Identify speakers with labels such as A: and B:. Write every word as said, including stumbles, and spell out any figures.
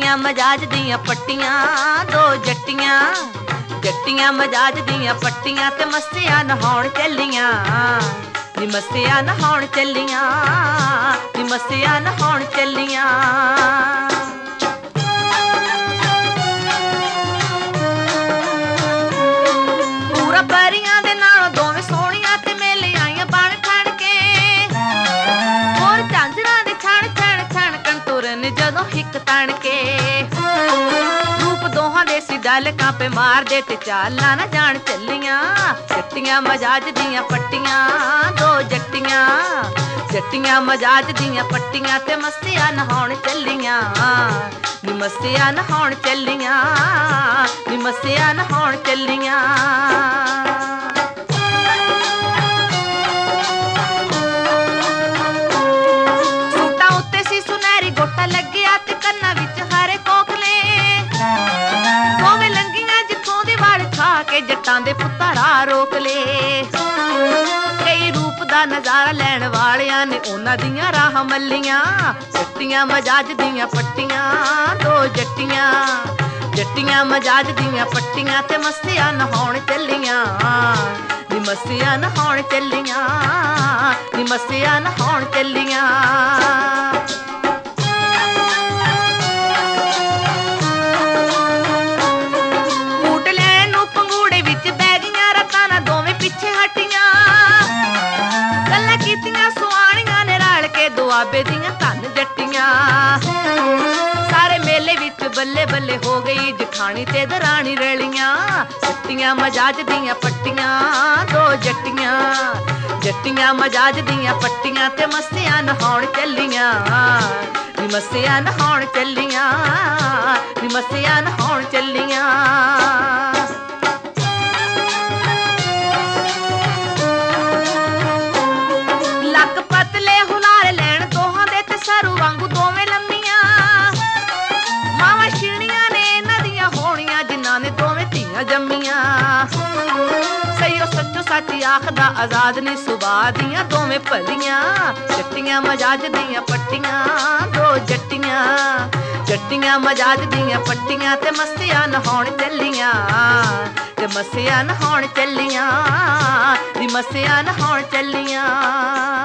A: जट्टियां मजाज दियां पट्टियां दो जट्टियां जट्टियां मजाज दियां पट्टियां ते मस्सियां नहाउण चलियां नी मस्सियां नहाउण चलियां नी मस्सियां नहाउण चलियां पूरा परियां दे नालों दोवें सोहणियां ते मेले आईयां बण ठण के होर झांजरां दे छण छण छणकण तुरन जदों हिक तण के रूप दोहां दे सी डल कांपे मार दे ते चालां ना जाण चलियां जट्टियां मजाज दियां पट्टियां दो जट्टियां जट्टियां मजाज दियां पट्टियां ते मस्सियां नहाउण चलियां नी मस्सियां नहाउण चलियां नी मस्सियां नहाउण चलियां सूटां उत्ते सी सुनहरी गोटा लग्गिया ते कन्नां विच हरे कोकले दोवें लंघियां जिथों दी वड़ खा के जट्टां दे पुत्तां राह रोक ले कई रूप दा नजारा लैण वालियां ने उन्हां दियां राह मल्लियां जट्टियां मजाज दियां पट्टियां दो जट्टियां जट्टियां मजाज दियां पट्टियां ते मस्सियां नहाउण चलियां नी मस्सियां नहाउण चलियां नी मस्सियां नहाउण चलियां ऊट लैण नूं पंगूड़े विच बह गईयां रतां ना दोवें पिछे हटियां गल्लां कीतियां सुआणियां ने रल के दुआबे दियां धन जट्टियां सारे मेले विच बल्ले बल्ले हो गई जठानी ते दरानी रलियां जट्टियां मजाज दियां पट्टियां दो जट्टियां जट्टियां मजाज दियां पट्टियां ते मस्सियां नहाउण चलियां नी मस्सियां नहाउण चलियां नी मस्सियां नहाउण चलियां लक पतले हुलारे लैण दोहां दे ते सरू वांगू दोवें लम्मियां मावां छीणियां ने नदियां होणियां जिन्हां ने दोवें धीआं जम्मियां सईओ सच्चो सच आखदा आजाद नी सुभा दियां दोवें भलियां जट्टियां मजाज दियां पट्टियां दो जट्टियां जट्टियां मजाज दियां पट्टियां ते मस्सियां नहाउण चलियां ते मस्सियां नहाउण चलियां नी मस्सियां नहाउण चलियां